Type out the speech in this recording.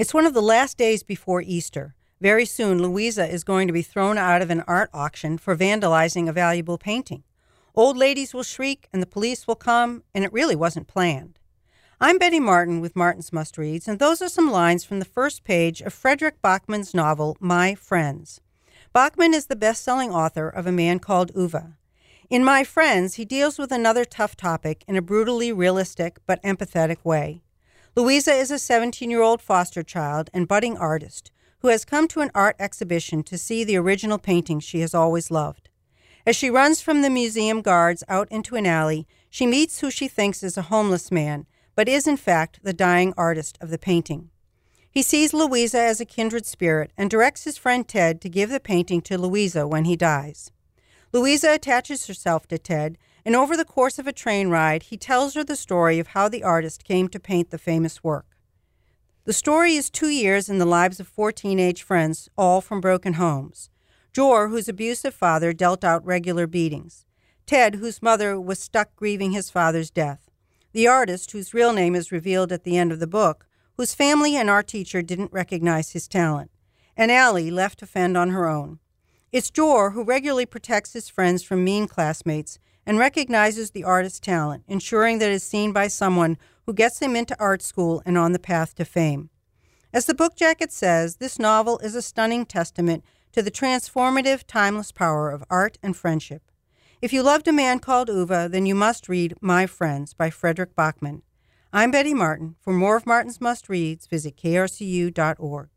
It's one of the last days before Easter. Very soon, Louisa is going to be thrown out of an art auction for vandalizing a valuable painting. Old ladies will shriek, and the police will come, and it really wasn't planned. I'm Betty Martin with Martin's Must Reads, and those are some lines from the first page of Frederick Bachman's novel, My Friends. Bachman is the best-selling author of A Man Called Ove. In My Friends, he deals with another tough topic in a brutally realistic but empathetic way. Louisa is a 17-year-old foster child and budding artist who has come to an art exhibition to see the original paintings she has always loved. As she runs from the museum guards out into an alley, she meets who she thinks is a homeless man, but is in fact the dying artist of the painting. He sees Louisa as a kindred spirit and directs his friend Ted to give the painting to Louisa when he dies. Louisa attaches herself to Ted, and over the course of a train ride, he tells her the story of how the artist came to paint the famous work. The story is 2 years in the lives of 4 teenage friends, all from broken homes. Jor, whose abusive father dealt out regular beatings. Ted, whose mother was stuck grieving his father's death. The artist, whose real name is revealed at the end of the book, whose family and art teacher didn't recognize his talent. And Allie, left to fend on her own. It's Jor who regularly protects his friends from mean classmates and recognizes the artist's talent, ensuring that it is seen by someone who gets him into art school and on the path to fame. As the book jacket says, this novel is a stunning testament to the transformative, timeless power of art and friendship. If you loved A Man Called Ove, then you must read My Friends by Frederick Bachman. I'm Betty Martin. For more of Martin's Must Reads, visit krcu.org.